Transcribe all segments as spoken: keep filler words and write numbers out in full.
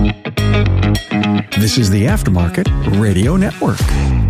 This is the Aftermarket Radio Network.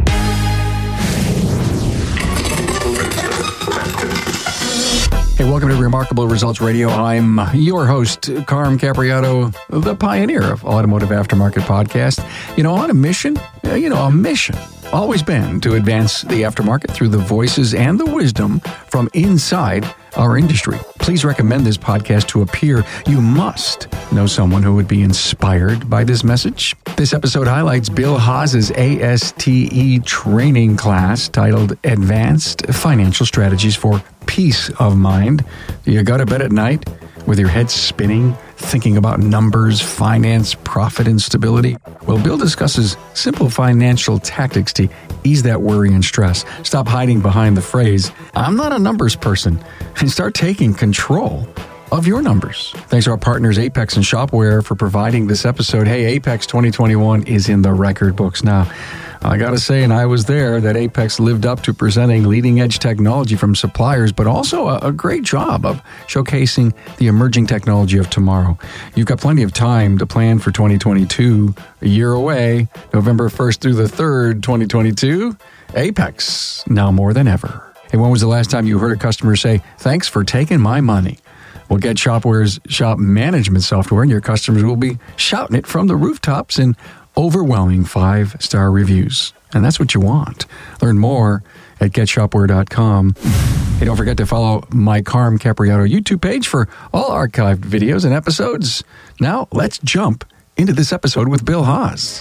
Hey, welcome to Remarkable Results Radio. I'm your host, Carm Capriato, the pioneer of Automotive Aftermarket Podcast. You know, on a mission, you know, a mission, always been to advance the aftermarket through the voices and the wisdom from inside our industry. Please recommend this podcast to a peer. You must know someone who would be inspired by this message. This episode highlights Bill Haas's A S T E training class titled Advanced Financial Strategies for Peace of Mind. You go to bed at night with your head spinning, thinking about numbers, finance, profit, and stability? Well, Bill discusses simple financial tactics to ease that worry and stress. Stop hiding behind the phrase, I'm not a numbers person, and start taking control of your numbers. Thanks to our partners Apex and Shopware for providing this episode. Hey, Apex twenty twenty-one is in the record books now. I gotta say, and I was there, that Apex lived up to presenting leading-edge technology from suppliers, but also a, a great job of showcasing the emerging technology of tomorrow. You've got plenty of time to plan for twenty twenty-two, a year away, November first through the third, twenty twenty-two. Apex, now more than ever. Hey, when was the last time you heard a customer say, thanks for taking my money? Well, get Shopware's shop management software, and your customers will be shouting it from the rooftops in overwhelming five-star reviews. And that's what you want. Learn more at get shopware dot com. Hey, don't forget to follow my Carm Capriato YouTube page for all archived videos and episodes. Now, let's jump into this episode with Bill Haas.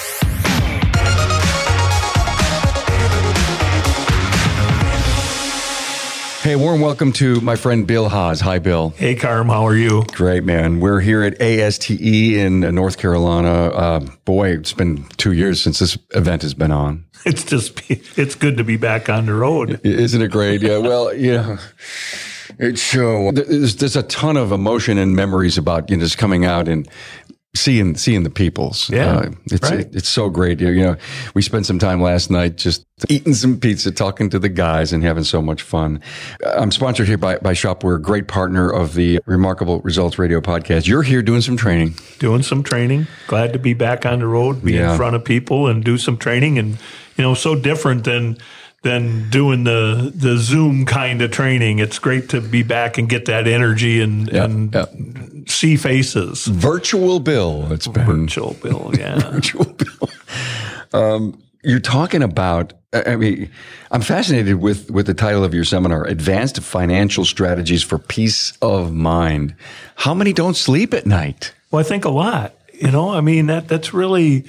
Hey, warm welcome to my friend Bill Haas. Hi, Bill. Hey, Carm. How are you? Great, man. We're here at A S T E in North Carolina. Uh, boy, it's been two years since this event has been on. It's just, it's good to be back on the road. Isn't it great? Yeah. Well, yeah. It's so, there's, there's a ton of emotion and memories about, you know, just coming out and seeing seeing the peoples. Yeah, uh, it's right. it, it's so great. You know, we spent some time last night just eating some pizza, talking to the guys, and having so much fun. I'm sponsored here by by Shopware, great partner of the Remarkable Results Radio Podcast. You're here doing some training. Doing some training. Glad to be back on the road, be yeah. in front of people, and do some training. And you know, so different than. than doing the the Zoom kind of training. It's great to be back and get that energy and, yeah, and yeah. see faces. Virtual Bill, it's been. Virtual Bill, yeah. Virtual Bill. Um, you're talking about, I mean, I'm fascinated with, with the title of your seminar, Advanced Financial Strategies for Peace of Mind. How many don't sleep at night? Well, I think a lot. You know, I mean, that that's really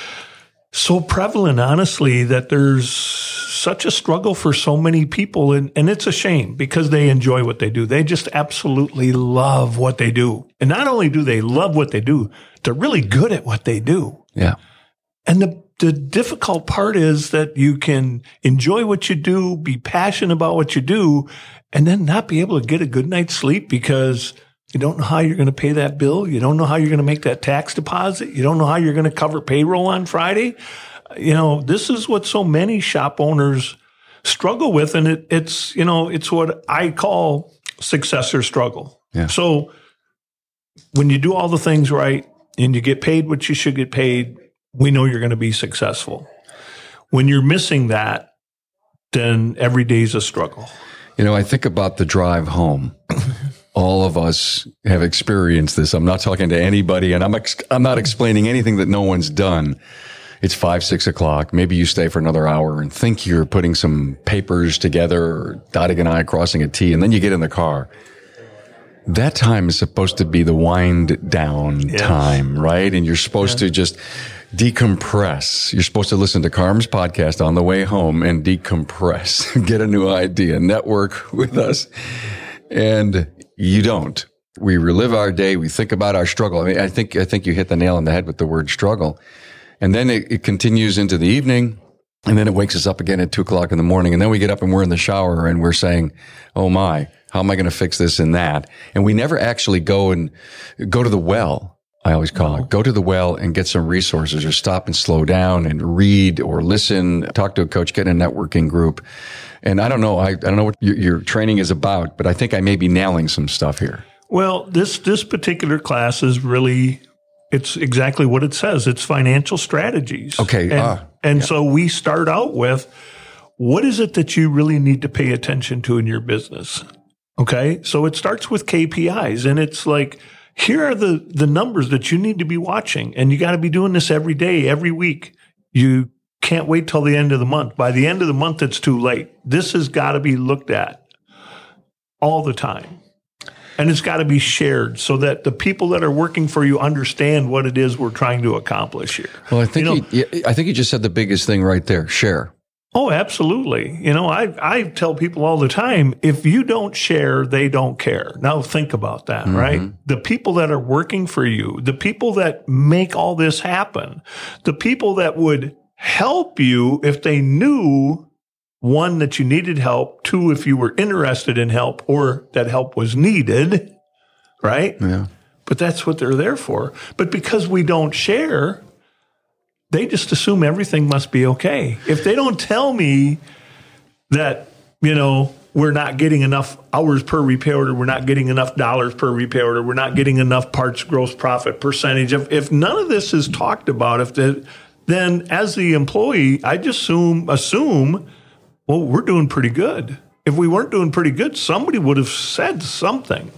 so prevalent, honestly, that there's such a struggle for so many people. And, and it's a shame because they enjoy what they do. They just absolutely love what they do. And not only do they love what they do, they're really good at what they do. Yeah. And the, the difficult part is that you can enjoy what you do, be passionate about what you do, and then not be able to get a good night's sleep because you don't know how you're going to pay that bill. You don't know how you're going to make that tax deposit. You don't know how you're going to cover payroll on Friday. You know, this is what so many shop owners struggle with. And it, it's, you know, it's what I call successor struggle. Yeah. So when you do all the things right and you get paid what you should get paid, we know you're going to be successful. When you're missing that, then every day's a struggle. You know, I think about the drive home. All of us have experienced this. I'm not talking to anybody, and I'm ex- I'm not explaining anything that no one's done. It's five, six o'clock. Maybe you stay for another hour and think you're putting some papers together or dotting an I, crossing a T, and then you get in the car. That time is supposed to be the wind down yes. time, right? And you're supposed yeah. to just decompress. You're supposed to listen to Carm's podcast on the way home and decompress, get a new idea, network with us. And you don't. We relive our day. We think about our struggle. I mean, I think, I think you hit the nail on the head with the word struggle. And then it, it continues into the evening, and then it wakes us up again at two o'clock in the morning. And then we get up and we're in the shower and we're saying, oh my, how am I going to fix this and that? And we never actually go and go to the well. I always call it, go to the well and get some resources, or stop and slow down and read or listen, talk to a coach, get in a networking group. And I don't know, I, I don't know what your, your training is about, but I think I may be nailing some stuff here. Well, this, this particular class is really It's exactly what it says. It's financial strategies. Okay. And, uh, and yeah. so we start out with, what is it that you really need to pay attention to in your business? Okay. So it starts with K P Is, and it's like, here are the, the numbers that you need to be watching. And you got to be doing this every day, every week. You can't wait till the end of the month. By the end of the month, it's too late. This has got to be looked at all the time. And it's got to be shared so that the people that are working for you understand what it is we're trying to accomplish here. Well, I think you know, you, I think you just said the biggest thing right there. Share. Oh, absolutely. You know, I I tell people all the time, if you don't share, they don't care. Now think about that, mm-hmm. right? The people that are working for you, the people that make all this happen, the people that would help you if they knew, one, that you needed help, two, if you were interested in help or that help was needed, right? Yeah. But that's what they're there for. But because we don't share, they just assume everything must be okay. If they don't tell me that, you know, we're not getting enough hours per repair order, we're not getting enough dollars per repair order, we're not getting enough parts gross profit percentage, if, if none of this is talked about, if the, then as the employee, I just assume, assume, well, we're doing pretty good. If we weren't doing pretty good, somebody would have said something.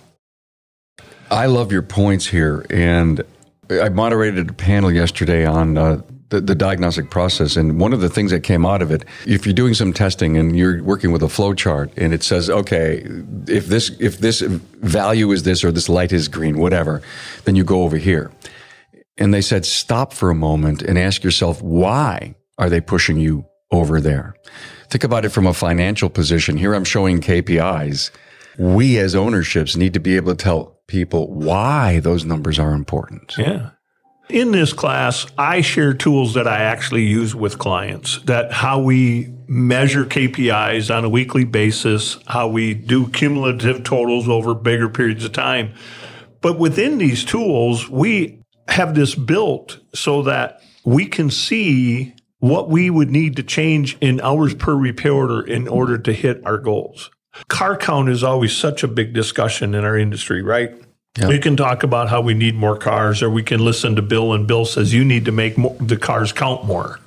I love your points here. And I moderated a panel yesterday on uh, the, the diagnostic process. And one of the things that came out of it, if you're doing some testing and you're working with a flow chart and it says, okay, if this, if this value is this or this light is green, whatever, then you go over here. And they said, stop for a moment and ask yourself, why are they pushing you over there? Think about it from a financial position. Here I'm showing K P Is. We as ownerships need to be able to tell people why those numbers are important. Yeah. In this class, I share tools that I actually use with clients, that how we measure K P Is on a weekly basis, how we do cumulative totals over bigger periods of time. But within these tools, we have this built so that we can see what we would need to change in hours per repair order in order to hit our goals. Car count is always such a big discussion in our industry, right? Yep. We can talk about how we need more cars, or we can listen to Bill, and Bill says you need to make more, the cars count more.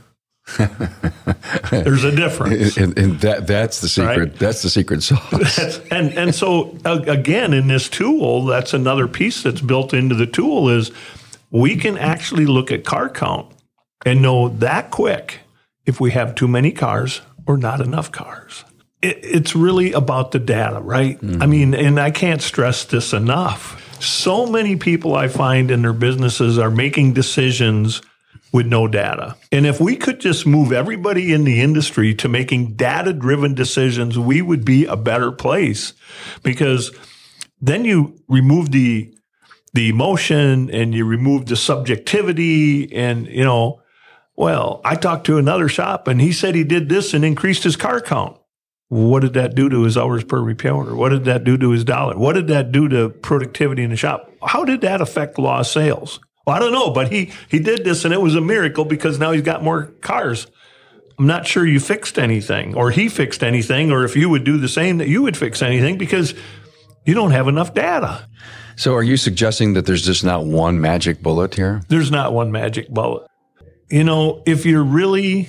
There's a difference. And, and that that's the secret. Right? That's the secret sauce. and and so, uh, again, in this tool, that's another piece that's built into the tool is we can actually look at car count and know that quick if we have too many cars or not enough cars. It, it's really about the data, right? Mm-hmm. I mean, and I can't stress this enough. So many people I find in their businesses are making decisions with no data. And if we could just move everybody in the industry to making data-driven decisions, we would be a better place, because then you remove the the emotion and you remove the subjectivity. And, you know, well, I talked to another shop and he said he did this and increased his car count. What did that do to his hours per repair order? What did that do to his dollar? What did that do to productivity in the shop? How did that affect lost sales? Well, I don't know, but he, he did this and it was a miracle because now he's got more cars. I'm not sure you fixed anything, or he fixed anything, or if you would do the same, that you would fix anything, because you don't have enough data. So are you suggesting that there's just not one magic bullet here? There's not one magic bullet. You know, if you're really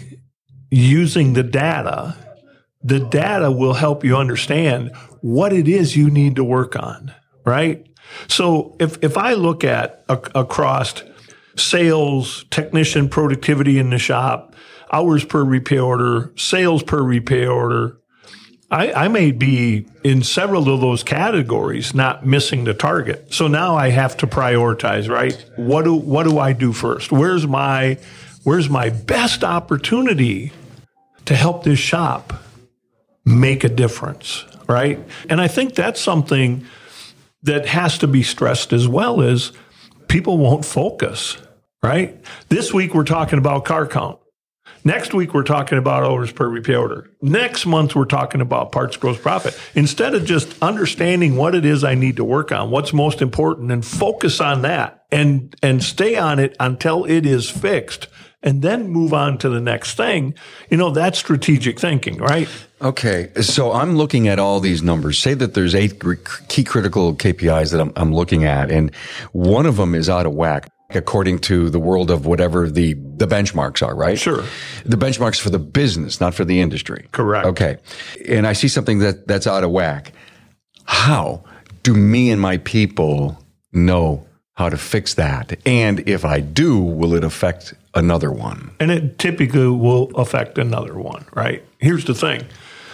using the data, the data will help you understand what it is you need to work on, right? So if, if I look at a, across sales, technician productivity in the shop, hours per repair order, sales per repair order, I, I may be in several of those categories not missing the target. So now I have to prioritize, right? What do what do I do first? Where's my where's my best opportunity to help this shop make a difference, right? And I think that's something that has to be stressed as well, is people won't focus, right? This week we're talking about car count. Next week, we're talking about hours per repair order. Next month, we're talking about parts gross profit. Instead of just understanding what it is I need to work on, what's most important, and focus on that and, and stay on it until it is fixed, and then move on to the next thing, you know, that's strategic thinking, right? Okay. So I'm looking at all these numbers. Say that there's eight key critical K P Is that I'm, I'm looking at, and one of them is out of whack. according to the world of whatever the, the benchmarks are, right? Sure. The benchmarks for the business, not for the industry. Correct. Okay. And I see something that, that's out of whack. How do me and my people know how to fix that? And if I do, will it affect another one? And it typically will affect another one, right? Here's the thing.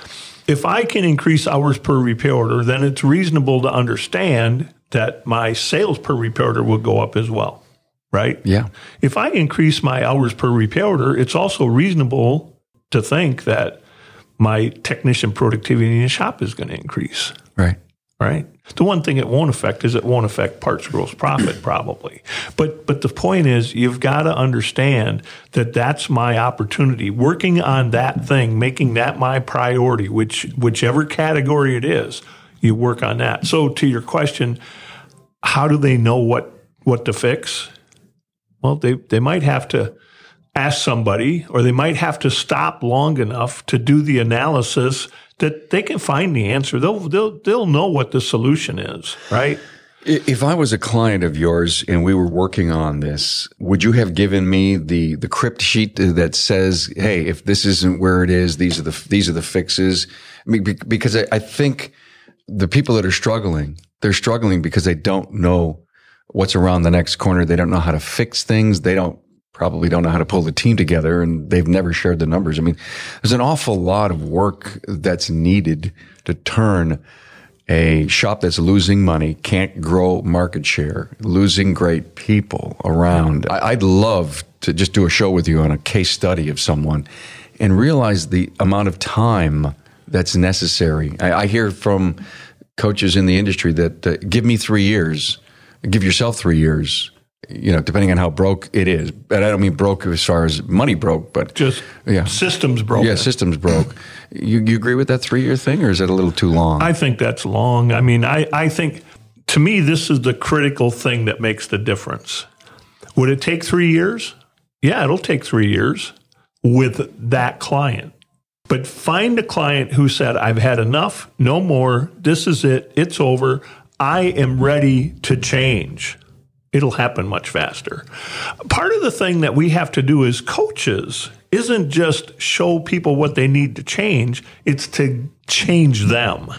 If I can increase hours per repair order, then it's reasonable to understand that my sales per repair order will go up as well, right? Yeah. If I increase my hours per repair order, it's also reasonable to think that my technician productivity in the shop is going to increase. Right. Right. The one thing it won't affect is it won't affect parts gross profit probably. But but the point is you've got to understand that that's my opportunity. Working on that thing, making that my priority, which whichever category it is, you work on that. So to your question, how do they know what what to fix? Well, they, they might have to ask somebody, or they might have to stop long enough to do the analysis that they can find the answer. They'll they'll they'll know what the solution is, right? If I was a client of yours and we were working on this, would you have given me the the crypt sheet that says, "Hey, if this isn't where it is, these are the these are the fixes"? I mean, because I, I think the people that are struggling, they're struggling because they don't know what's around the next corner. They don't know how to fix things. They don't. Probably don't know how to pull the team together, and they've never shared the numbers. I mean, there's an awful lot of work that's needed to turn a shop that's losing money, can't grow market share, losing great people around. I'd love to just do a show with you on a case study of someone and realize the amount of time that's necessary. I, I hear from coaches in the industry that uh, give me three years, give yourself three years. You know, depending on how broke it is. And I don't mean broke as far as money broke, but just yeah. systems broke. Yeah, systems broke. You, you agree with that three-year thing, or is it a little too long? I think that's long. I mean, I, I think, to me, this is the critical thing that makes the difference. Would it take three years? Yeah, it'll take three years with that client. But find a client who said, I've had enough, no more, this is it, it's over, I am ready to change. It'll happen much faster. Part of the thing that we have to do as coaches isn't just show people what they need to change, it's to change them.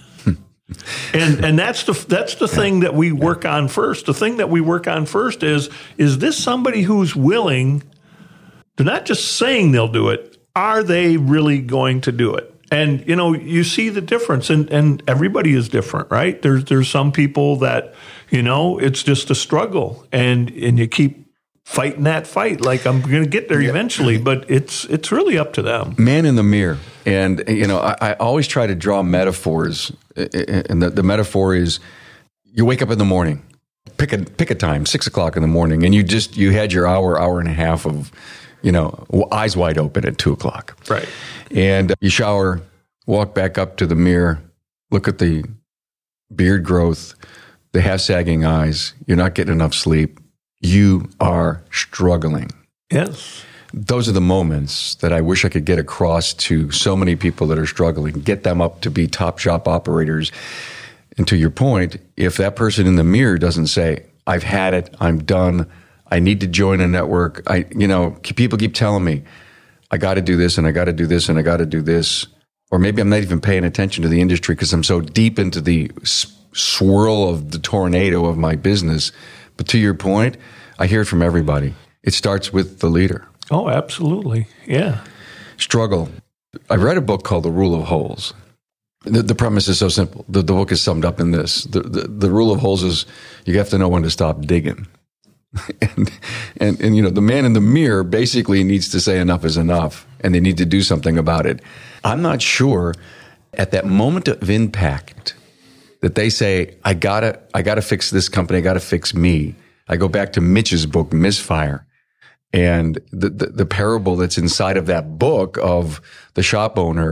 and and that's the that's the thing that we work on first. The thing that we work on first is is this somebody who's willing, they're not just saying they'll do it, are they really going to do it? And, you know, you see the difference, and, and everybody is different, right? There's there's some people that, you know, it's just a struggle, and, and you keep fighting that fight. Like, I'm going to get there yeah. eventually, but it's it's really up to them. Man in the mirror. And, you know, I, I always try to draw metaphors, and the, the metaphor is you wake up in the morning, pick a pick a time, six o'clock in the morning, and you just, you had your hour, hour and a half of, you know, eyes wide open at two o'clock. Right. And you shower, walk back up to the mirror, look at the beard growth, the half-sagging eyes. You're not getting enough sleep. You are struggling. Yes. Those are the moments that I wish I could get across to so many people that are struggling, get them up to be top shop operators. And to your point, if that person in the mirror doesn't say, I've had it, I'm done, I need to join a network. I, you know, people keep telling me, I got to do this and I got to do this and I got to do this. Or maybe I'm not even paying attention to the industry because I'm so deep into the swirl of the tornado of my business. But to your point, I hear it from everybody. It starts with the leader. Oh, absolutely. Yeah. Struggle. I read a book called The Rule of Holes. The, the premise is so simple. The, the book is summed up in this. The, the, the rule of holes is you have to know when to stop digging. and, and, and, you know, the man in the mirror basically needs to say enough is enough, and they need to do something about it. I'm not sure at that moment of impact that they say, I gotta, I gotta fix this company. I gotta fix me. I go back to Mitch's book, Misfire, and the, the, the parable that's inside of that book of the shop owner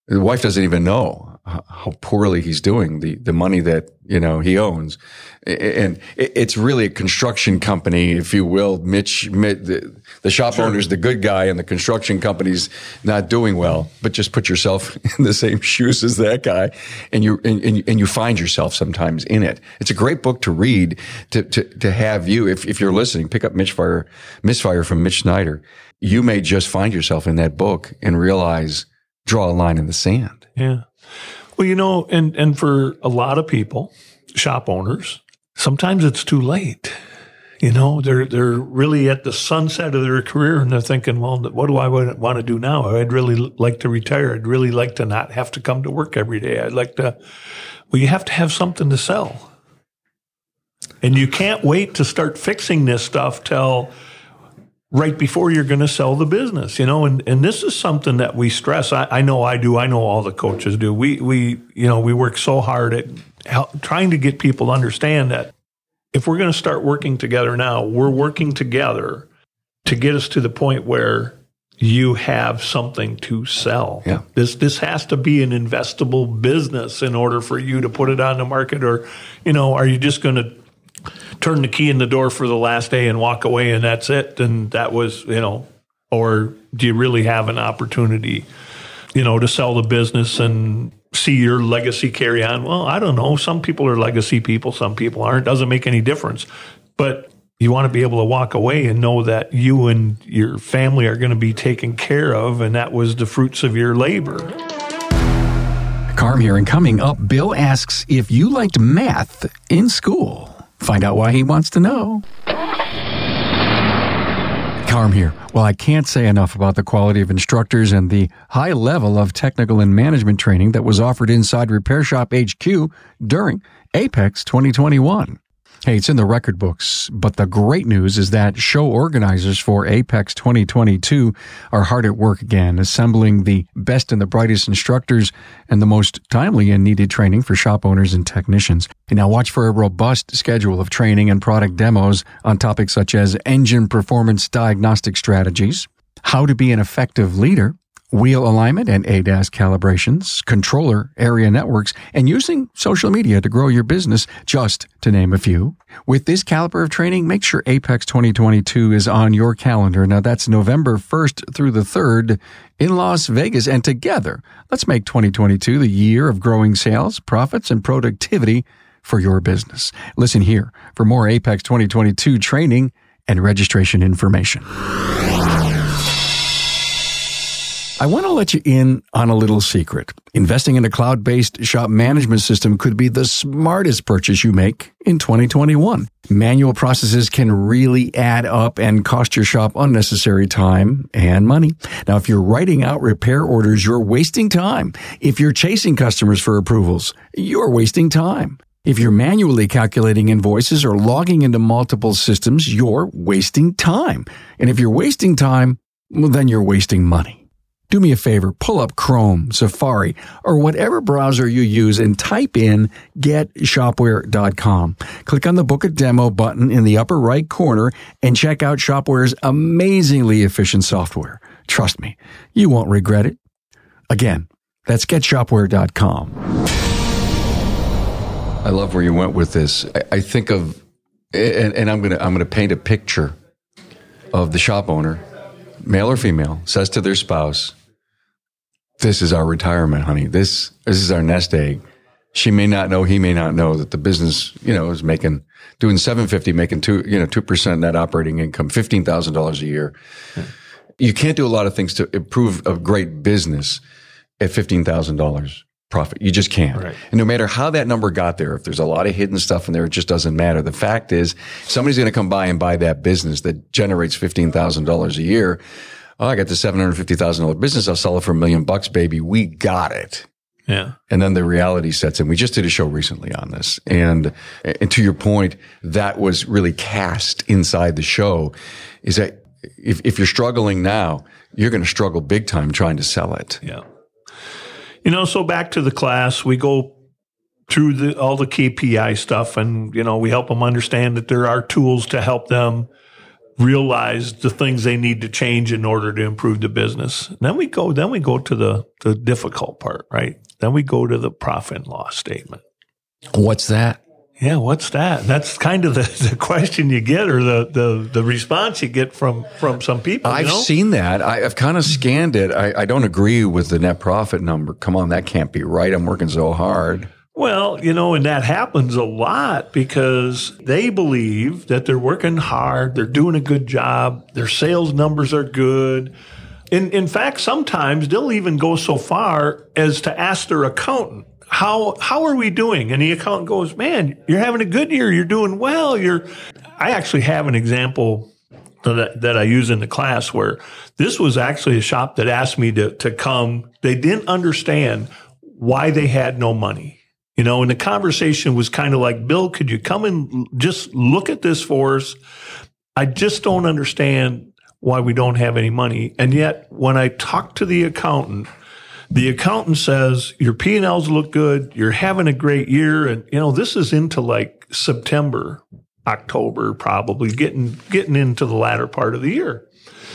The wife doesn't even know how poorly he's doing, the, the money that, you know, he owns. And it's really a construction company, if you will. Mitch, the, the shop sure. owner's the good guy and the construction company's not doing well, but just put yourself in the same shoes as that guy and you, and, and you find yourself sometimes in it. It's a great book to read, to, to, to have you, if, if you're listening, pick up Misfire, Misfire from Mitch Snyder. You may just find yourself in that book and realize, draw a line in the sand. Yeah. Well, you know, and, and for a lot of people, shop owners, sometimes it's too late. You know, they're, they're really at the sunset of their career and they're thinking, well, what do I want to do now? I'd really like to retire. I'd really like to not have to come to work every day. I'd like to, well, you have to have something to sell. And you can't wait to start fixing this stuff till right before you're going to sell the business, you know, and, and this is something that we stress. I, I know I do. I know all the coaches do. We, we, you know, we work so hard at help, trying to get people to understand that if we're going to start working together now, we're working together to get us to the point where you have something to sell. Yeah. This, this has to be an investable business in order for you to put it on the market, or, you know, are you just going to turn the key in the door for the last day and walk away and that's it? And that was, you know, or do you really have an opportunity, you know, to sell the business and see your legacy carry on? Well, I don't know. Some people are legacy people. Some people aren't. Doesn't make any difference. But you want to be able to walk away and know that you and your family are going to be taken care of. And that was the fruits of your labor. Carm here, and coming up, Bill asks if you liked math in school. Find out why he wants to know. Carm here. Well, I can't say enough about the quality of instructors and the high level of technical and management training that was offered inside Repair Shop H Q during Apex twenty twenty-one. Hey, it's in the record books, but the great news is that show organizers for Apex twenty twenty-two are hard at work again, assembling the best and the brightest instructors and the most timely and needed training for shop owners and technicians. And now watch for a robust schedule of training and product demos on topics such as engine performance diagnostic strategies, how to be an effective leader, wheel alignment and A D A S calibrations, controller area networks, and using social media to grow your business, just to name a few. With this caliber of training, make sure Apex twenty twenty-two is on your calendar. Now, that's November first through the third in Las Vegas. And together, let's make twenty twenty-two the year of growing sales, profits, and productivity for your business. Listen here for more Apex twenty twenty-two training and registration information. I want to let you in on a little secret. Investing in a cloud-based shop management system could be the smartest purchase you make in twenty twenty-one. Manual processes can really add up and cost your shop unnecessary time and money. Now, if you're writing out repair orders, you're wasting time. If you're chasing customers for approvals, you're wasting time. If you're manually calculating invoices or logging into multiple systems, you're wasting time. And if you're wasting time, well, then you're wasting money. Do me a favor, pull up Chrome, Safari, or whatever browser you use and type in get shopware dot com. Click on the Book a Demo button in the upper right corner and check out Shopware's amazingly efficient software. Trust me, you won't regret it. Again, that's get shopware dot com. I love where you went with this. I, I think of, and, and I'm gonna I'm gonna paint a picture of the shop owner, male or female, says to their spouse, "This is our retirement, honey. This this is our nest egg." She may not know, he may not know that the business, you know, is making doing seven fifty, making two, you know, two percent net operating income, fifteen thousand dollars a year. Yeah. You can't do a lot of things to improve a great business at fifteen thousand dollars profit. You just can't. Right. And no matter how that number got there, if there's a lot of hidden stuff in there, it just doesn't matter. The fact is, somebody's going to come by and buy that business that generates fifteen thousand dollars a year. Oh, I got the seven hundred fifty thousand dollars business. I'll sell it for a million bucks, baby. We got it. Yeah. And then the reality sets in. We just did a show recently on this. And, and to your point, that was really cast inside the show, is that if, if you're struggling now, you're going to struggle big time trying to sell it. Yeah. You know, so back to the class, we go through the, all the K P I stuff, and, you know, we help them understand that there are tools to help them realize the things they need to change in order to improve the business. And then we go, then we go to the, the difficult part, right? Then we go to the profit and loss statement. What's that? Yeah, what's that? That's kind of the, the question you get, or the, the, the response you get from, from some people. I've you know? seen that. I, I've kind of scanned it. I, I don't agree with the net profit number. Come on, that can't be right. I'm working so hard. Well, you know, and that happens a lot because they believe that they're working hard, they're doing a good job, their sales numbers are good. In, in fact, sometimes they'll even go so far as to ask their accountant, how how are we doing? And the accountant goes, man, you're having a good year, you're doing well. You're. I actually have an example that, that I use in the class where this was actually a shop that asked me to, to come. They didn't understand why they had no money. You know, and the conversation was kind of like, Bill, could you come and just look at this for us? I just don't understand why we don't have any money. And yet when I talk to the accountant, the accountant says, your P and L's look good. You're having a great year. And, you know, this is into like September, October, probably getting, getting into the latter part of the year.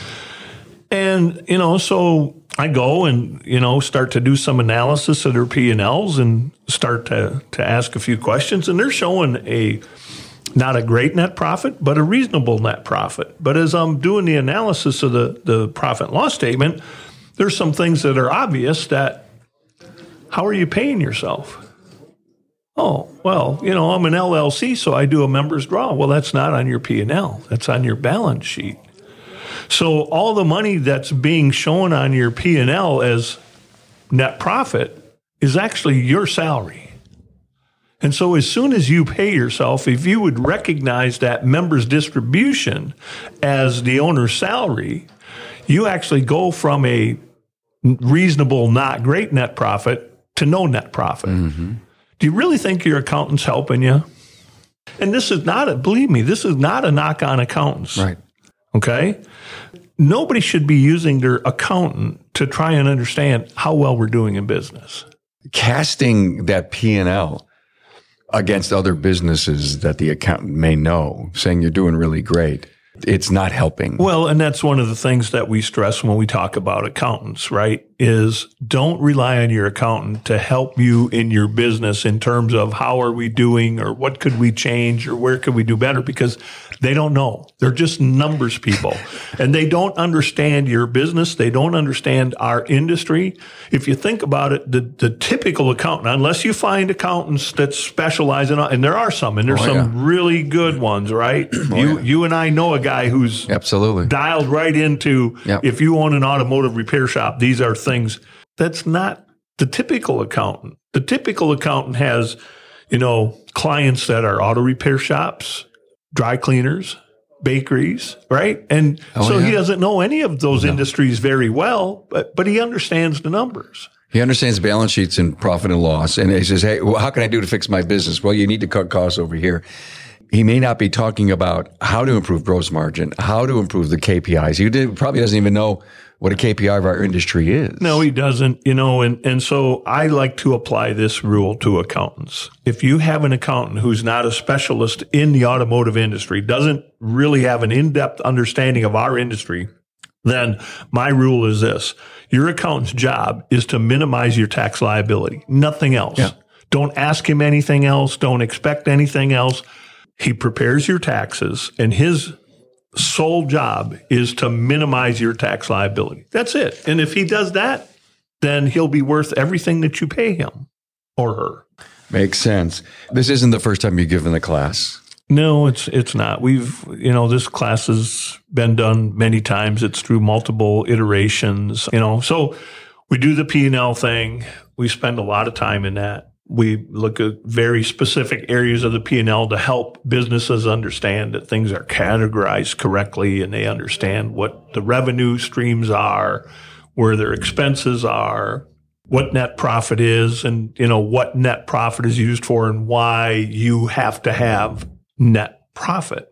And, you know, so I go and, you know, start to do some analysis of their P and L's and start to, to ask a few questions. And they're showing a, not a great net profit, but a reasonable net profit. But as I'm doing the analysis of the, the profit and loss statement, there's some things that are obvious that, how are you paying yourself? Oh, well, you know, I'm an L L C, so I do a member's draw. Well, that's not on your P and L. That's on your balance sheet. So all the money that's being shown on your P and L as net profit is actually your salary. And so as soon as you pay yourself, if you would recognize that member's distribution as the owner's salary, you actually go from a reasonable, not great net profit to no net profit. Mm-hmm. Do you really think your accountant's helping you? And this is not a, believe me, this is not a knock on accountants. Right. Okay? Nobody should be using their accountant to try and understand how well we're doing in business. Casting that P and L against other businesses that the accountant may know, saying you're doing really great, it's not helping. Well, and that's one of the things that we stress when we talk about accountants, right? Is don't rely on your accountant to help you in your business in terms of how are we doing or what could we change or where could we do better, because they don't know. They're just numbers people and they don't understand your business. They don't understand our industry. If you think about it, the, the typical accountant, unless you find accountants that specialize in, and there are some, and there's oh, some yeah. really good ones, right? Oh, you, yeah. you and I know a guy who's absolutely dialed right into, yep. if you own an automotive repair shop, these are things. That's not the typical accountant. The typical accountant has, you know, clients that are auto repair shops, dry cleaners, bakeries, right? And oh, so yeah. he doesn't know any of those no. industries very well, but, but he understands the numbers. He understands balance sheets and profit and loss. And he says, hey, well, how can I do to fix my business? Well, you need to cut costs over here. He may not be talking about how to improve gross margin, how to improve the K P Is. He did, probably doesn't even know what a K P I of our industry is. No, he doesn't, you know, and, and so I like to apply this rule to accountants. If you have an accountant who's not a specialist in the automotive industry, doesn't really have an in-depth understanding of our industry, then my rule is this. Your accountant's job is to minimize your tax liability, nothing else. Yeah. Don't ask him anything else. Don't expect anything else. He prepares your taxes, and his sole job is to minimize your tax liability. That's it. And if he does that, then he'll be worth everything that you pay him or her. Makes sense. This isn't the first time you've given the class. No, it's it's not. We've, you know, this class has been done many times. It's through multiple iterations, you know. So we do the P and L thing. We spend a lot of time in that. We look at very specific areas of the P and L to help businesses understand that things are categorized correctly and they understand what the revenue streams are, where their expenses are, what net profit is, and, you know, what net profit is used for and why you have to have net profit.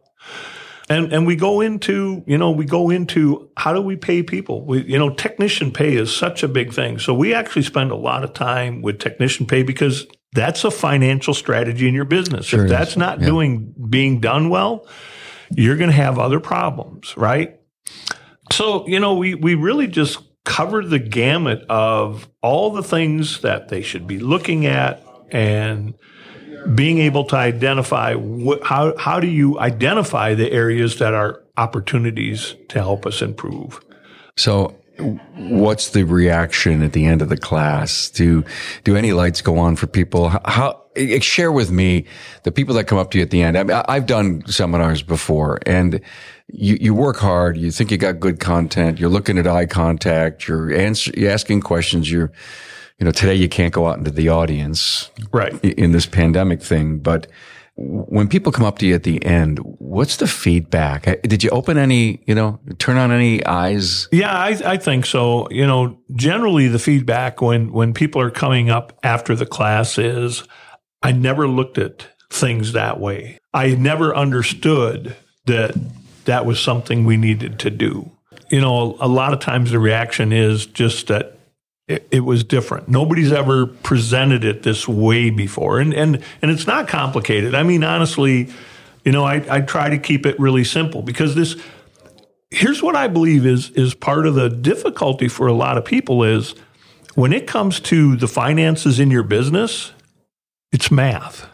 And and we go into, you know, we go into how do we pay people? We, you know, technician pay is such a big thing. So we actually spend a lot of time with technician pay because that's a financial strategy in your business. Sure if that's is. not yeah. doing being done well, you're going to have other problems, right? So, you know, we, we really just covered the gamut of all the things that they should be looking at and being able to identify what, how, how do you identify the areas that are opportunities to help us improve. So what's the reaction at the end of the class? Do, do any lights go on for people? How, how share with me the people that come up to you at the end. I mean, I've done seminars before, and you, you work hard. You think you got good content. You're looking at eye contact. You're, answer, you're asking questions. You're, you know, today you can't go out into the audience, right, in this pandemic thing. But when people come up to you at the end, what's the feedback? Did you open any, you know, turn on any eyes? Yeah, I, I think so. You know, generally the feedback when, when people are coming up after the class is, I never looked at things that way. I never understood that that was something we needed to do. You know, a, a lot of times the reaction is just that it, it was different. Nobody's ever presented it this way before. And, and, and it's not complicated. I mean, honestly, you know, I, I try to keep it really simple because this, here's what I believe is, is part of the difficulty for a lot of people is when it comes to the finances in your business, it's math.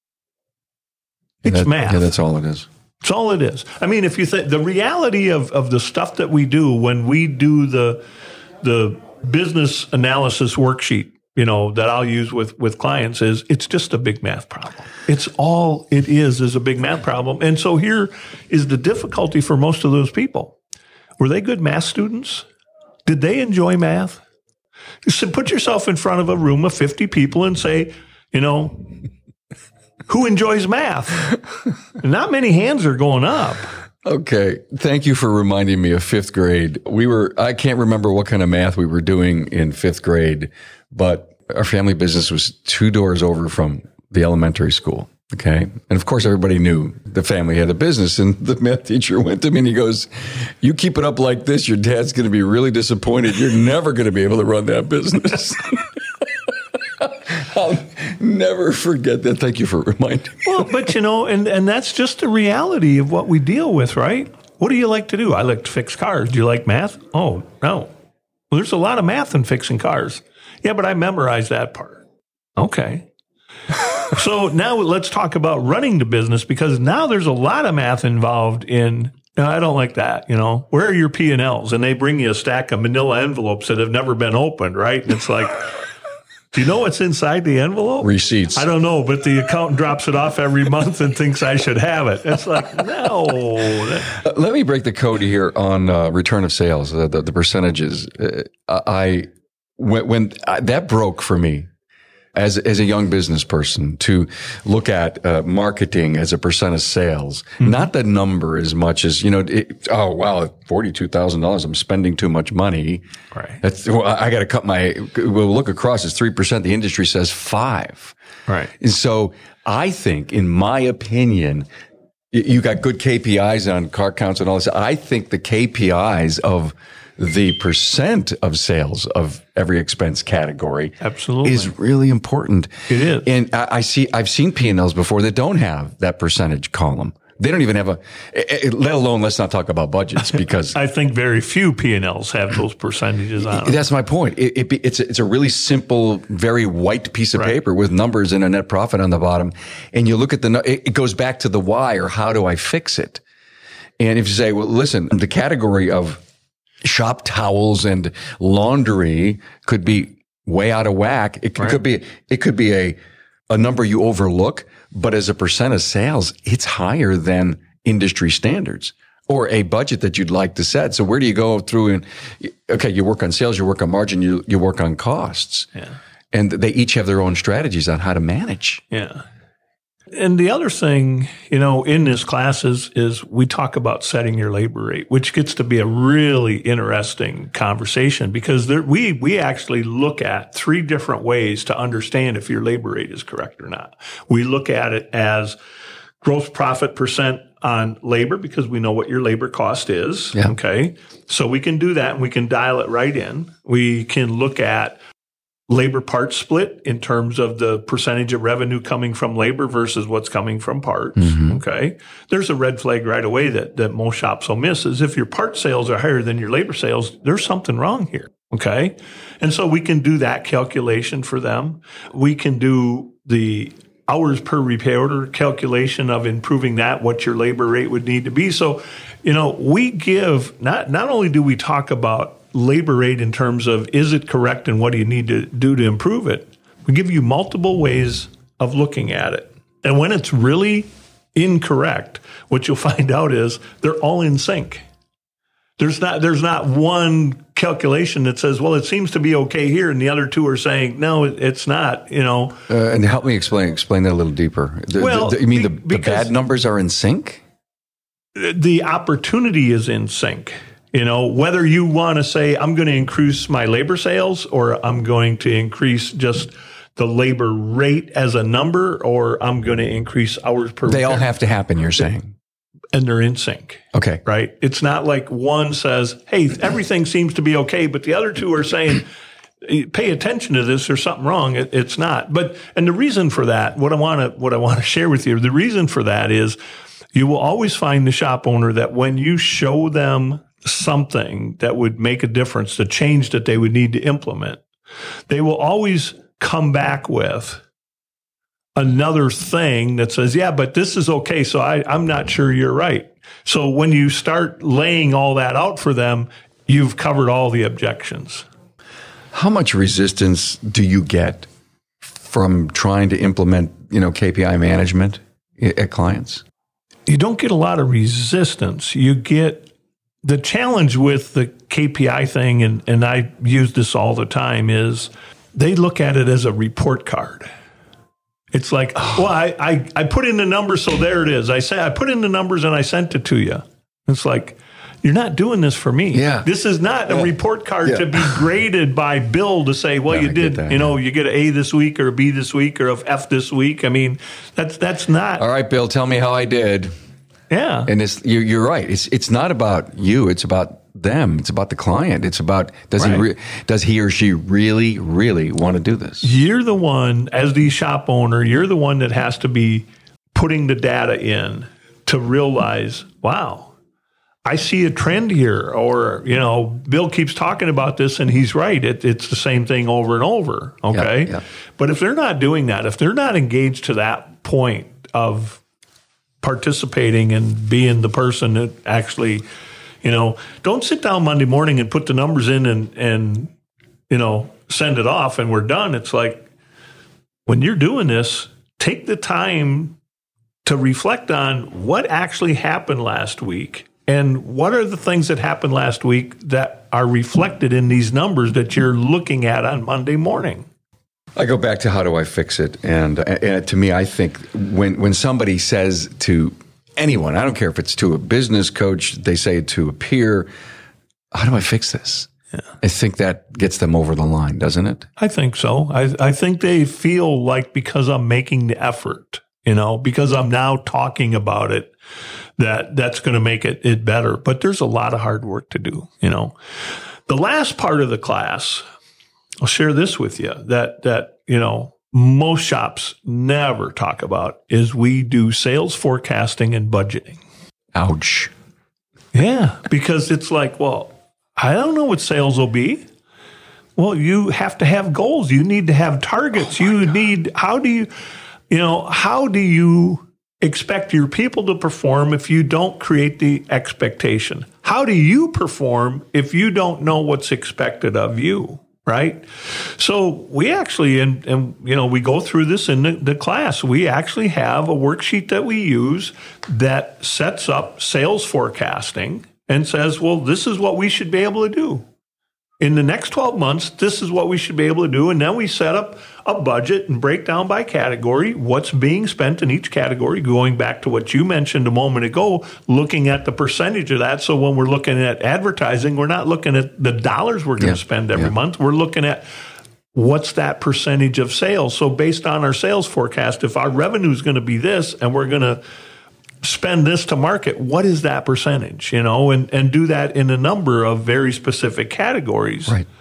It's that, math. Yeah, that's all it is. It's all it is. I mean, if you think the reality of, of the stuff that we do when we do the the business analysis worksheet, you know, that I'll use with, with clients is it's just a big math problem. It's all it is is a big math problem. And so here is the difficulty for most of those people. Were they good math students? Did they enjoy math? So put yourself in front of a room of fifty people and say, you know, who enjoys math? Not many hands are going up. Okay. Thank you for reminding me of fifth grade. We were, I can't remember what kind of math we were doing in fifth grade, but our family business was two doors over from the elementary school. Okay. And of course, everybody knew the family had a business, and the math teacher went to me and he goes, you keep it up like this, your dad's going to be really disappointed. You're never going to be able to run that business. I'll never forget that. Thank you for reminding me. Well, but you know, and, and that's just the reality of what we deal with, right? What do you like to do? I like to fix cars. Do you like math? Oh, no. Well, there's a lot of math in fixing cars. Yeah, but I memorized that part. Okay. So now let's talk about running the business, because now there's a lot of math involved in, no, I don't like that. You know, where are your P and L's? And they bring you a stack of manila envelopes that have never been opened, right? And it's like, do you know what's inside the envelope? Receipts. I don't know, but the accountant drops it off every month and thinks I should have it. It's like, no. Uh, let me break the code here on uh, return of sales, uh, the, the percentages. Uh, I when, when uh, that broke for me as as a young business person to look at uh, marketing as a percent of sales, mm-hmm. not the number as much as, you know, it, oh, wow, forty-two thousand dollars, I'm spending too much money. Right. That's, well, I got to cut my, we'll look across, it's three percent. The industry says five. Right. And so I think, in my opinion, you got good K P Is on car counts and all this. I think the K P Is of the percent of sales of every expense category absolutely is really important. It is. And I, I see, I've seen P and Ls before that don't have that percentage column. They don't even have a, let alone, let's not talk about budgets, because I think very few P and Ls have those percentages on them. That's my point. It, it, it's, a, it's a really simple, very white piece of right. paper with numbers and a net profit on the bottom. And you look at the, it goes back to the why, or how do I fix it? And if you say, well, listen, the category of shop towels and laundry could be way out of whack. It right. could be, it could be a, a number you overlook, but as a percent of sales, it's higher than industry standards or a budget that you'd like to set. So where do you go through and, okay, you work on sales, you work on margin, you, you work on costs. Yeah. And they each have their own strategies on how to manage. Yeah. And the other thing, you know, in this class is, is we talk about setting your labor rate, which gets to be a really interesting conversation, because there, we, we actually look at three different ways to understand if your labor rate is correct or not. We look at it as gross profit percent on labor, because we know what your labor cost is. Yeah. Okay. So we can do that and we can dial it right in. We can look at labor part split in terms of the percentage of revenue coming from labor versus what's coming from parts. Mm-hmm. Okay. There's a red flag right away that, that most shops will miss is if your part sales are higher than your labor sales, there's something wrong here. Okay. And so we can do that calculation for them. We can do the hours per repair order calculation of improving that, what your labor rate would need to be. So, you know, we give not, not only do we talk about labor rate in terms of is it correct and what do you need to do to improve it, we give you multiple ways of looking at it. And when it's really incorrect, what you'll find out is they're all in sync. There's not there's not one calculation that says, well, it seems to be okay here, and the other two are saying, no, it's not, you know. Uh, and help me explain explain that a little deeper. The, well, the, you mean be, the, the bad numbers are in sync? The opportunity is in sync. You know, whether you want to say, I'm going to increase my labor sales or I'm going to increase just the labor rate as a number or I'm going to increase hours per They repair. all have to happen, you're saying. And they're in sync. Okay. Right? It's not like one says, hey, everything seems to be okay, but the other two are saying, pay attention to this, there's something wrong. It, it's not. But, and the reason for that, what I want to, what I want to share with you, the reason for that is you will always find the shop owner that when you show them something that would make a difference, the change that they would need to implement, they will always come back with another thing that says, yeah, but this is okay, so I, I'm not sure you're right. So when you start laying all that out for them, you've covered all the objections. How much resistance do you get from trying to implement, you know, K P I management at clients? You don't get a lot of resistance. You get the challenge with the K P I thing, and, and I use this all the time, is they look at it as a report card. It's like, well, I, I, I put in the numbers, so there it is. I say I put in the numbers and I sent it to you. It's like, you're not doing this for me. Yeah. This is not yeah. a report card yeah. to be graded by Bill to say, well, no, you I did, that, you know, yeah. you get an A this week or a B this week or a F this week. I mean, that's that's not. All right, Bill, tell me how I did. Yeah. And it's, you're, you're right. It's it's not about you. It's about them. It's about the client. It's about, does right. he re, does he or she really, really want to do this? You're the one, as the shop owner, you're the one that has to be putting the data in to realize, wow, I see a trend here. Or, you know, Bill keeps talking about this and he's right. It, it's the same thing over and over. Okay. Yeah, yeah. But if they're not doing that, if they're not engaged to that point of participating and being the person that actually, you know, don't sit down Monday morning and put the numbers in and, and, you know, send it off and we're done. It's like, when you're doing this, take the time to reflect on what actually happened last week and what are the things that happened last week that are reflected in these numbers that you're looking at on Monday morning. I go back to how do I fix it? And, and to me, I think when, when somebody says to anyone, I don't care if it's to a business coach, they say it to a peer, how do I fix this? Yeah. I think that gets them over the line, doesn't it? I think so. I, I think they feel like because I'm making the effort, you know, because I'm now talking about it, that that's going to make it, it better. But there's a lot of hard work to do, you know. The last part of the class, I'll share this with you, that, that, you know, most shops never talk about is we do sales forecasting and budgeting. Ouch. Yeah, because it's like, well, I don't know what sales will be. Well, you have to have goals. You need to have targets. Oh you God. need, how do you, you know, how do you expect your people to perform if you don't create the expectation? How do you perform if you don't know what's expected of you? Right. So we actually, and, and, you know, we go through this in the, the class. We actually have a worksheet that we use that sets up sales forecasting and says, well, this is what we should be able to do. In the next twelve months, this is what we should be able to do. And then we set up a budget and break down by category what's being spent in each category, going back to what you mentioned a moment ago, looking at the percentage of that. So when we're looking at advertising, we're not looking at the dollars we're going to yeah, spend every yeah. month. We're looking at what's that percentage of sales. So based on our sales forecast, if our revenue is going to be this and we're going to spend this to market, what is that percentage, you know, and, and do that in a number of very specific categories. Right.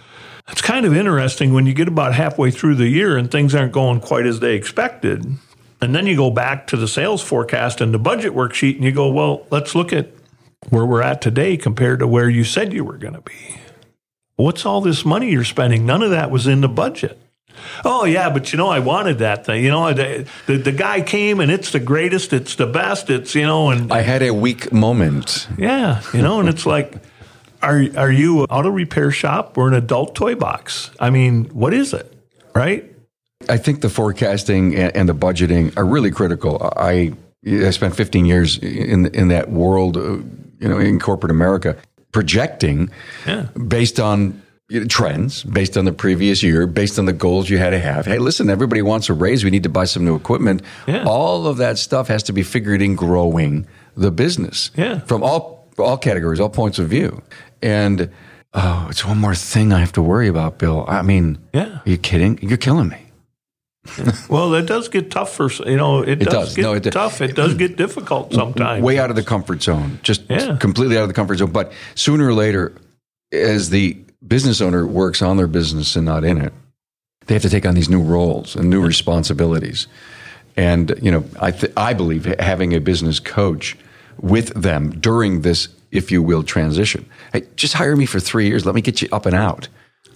It's kind of interesting when you get about halfway through the year and things aren't going quite as they expected. And then you go back to the sales forecast and the budget worksheet and you go, well, let's look at where we're at today compared to where you said you were going to be. What's all this money you're spending? None of that was in the budget. Oh, yeah, but, you know, I wanted that thing. You know, the, the, the guy came and it's the greatest, it's the best, it's, you know. and I had a weak moment. Yeah, you know, and it's like, are, are you an auto repair shop or an adult toy box? I mean, what is it, right? I think the forecasting and, and the budgeting are really critical. I I spent fifteen years in in that world, uh, you know, in corporate America, projecting yeah. based on you know, trends, based on the previous year, based on the goals you had to have. Hey, listen, everybody wants a raise. We need to buy some new equipment. Yeah. All of that stuff has to be figured in growing the business yeah. from all all categories, all points of view. And oh, it's one more thing I have to worry about, Bill. I mean, yeah. are you kidding? You're killing me. Well, it does get tough for, you know, it, it does, does get no, it, tough. It does get difficult sometimes. Way out of the comfort zone, just yeah. completely out of the comfort zone. But sooner or later, as the business owner works on their business and not in it, they have to take on these new roles and new responsibilities. And, you know, I th- I believe having a business coach with them during this, if you will, transition. Hey, just hire me for three years. Let me get you up and out.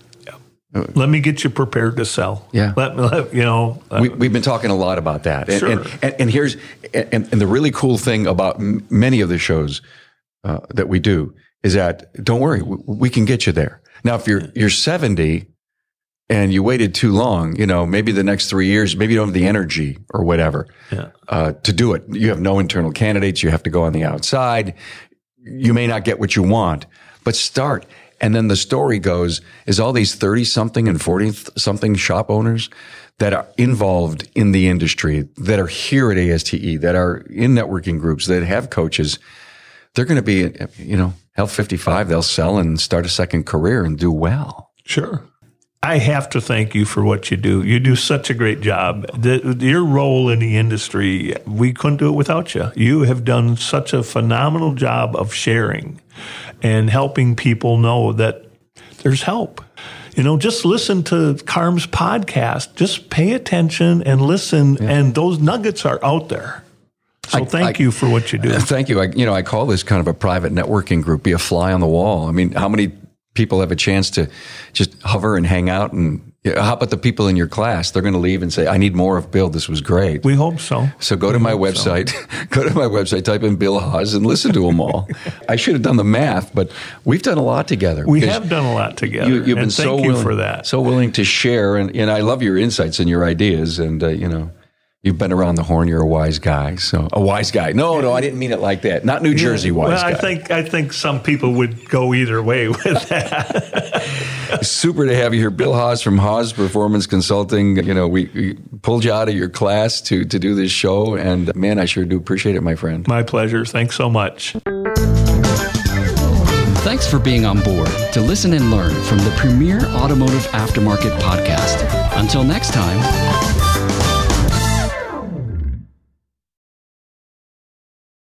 Let me get you prepared to sell. Yeah. Let me, let, you know. We, we've been talking a lot about that. And, sure. and, and, and here's, and, and the really cool thing about m- many of the shows uh, that we do is that, don't worry, we, we can get you there. Now, if you're, you're seventy and you waited too long, you know, maybe the next three years, maybe you don't have the energy or whatever yeah. uh, to do it. You have no internal candidates. You have to go on the outside. You may not get what you want, but start. And then the story goes is all these thirty-something and forty-something shop owners that are involved in the industry, that are here at A S T E, that are in networking groups, that have coaches, they're going to be, you know, hell, fifty-five, they'll sell and start a second career and do well. Sure. I have to thank you for what you do. You do such a great job. The, your role in the industry, we couldn't do it without you. You have done such a phenomenal job of sharing and helping people know that there's help. You know, just listen to Carm's podcast. Just pay attention and listen, yeah. and those nuggets are out there. So I, thank I, you for what you do. Thank you. I, you know, I call this kind of a private networking group, be a fly on the wall. I mean, how many people have a chance to just hover and hang out? And you know, how about the people in your class? They're going to leave and say, I need more of Bill. This was great. We hope so. So go we to my website, so. go to my website, type in Bill Haas and listen to them all. I should have done the math, but we've done a lot together. We have done a lot together. You, you've been and so thank you willing, for that. So willing to share. And, and I love your insights and your ideas. And, uh, you know, you've been around the horn. You're a wise guy. So a wise guy. No, no, I didn't mean it like that. Not New Jersey yeah, wise well, guy. I think I think some people would go either way with that. Super to have you here, Bill Haas from Haas Performance Consulting. You know, we, we pulled you out of your class to to do this show, and man, I sure do appreciate it, my friend. My pleasure. Thanks so much. Thanks for being on board to listen and learn from the premier automotive aftermarket podcast. Until next time.